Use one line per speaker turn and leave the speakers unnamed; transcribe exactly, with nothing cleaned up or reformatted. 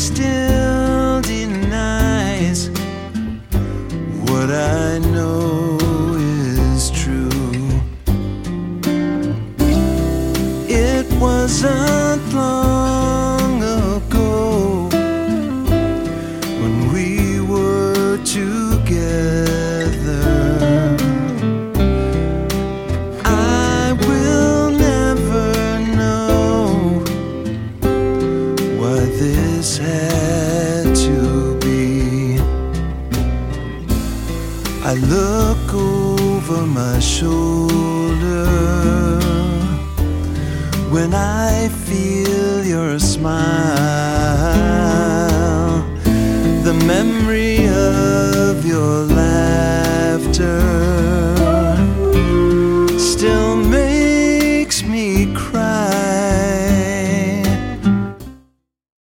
still denies what I know is true. It wasn't long ago when we were together. I will never know why this had to be. I look over my shoulder when I feel your smile. The memory of your laughter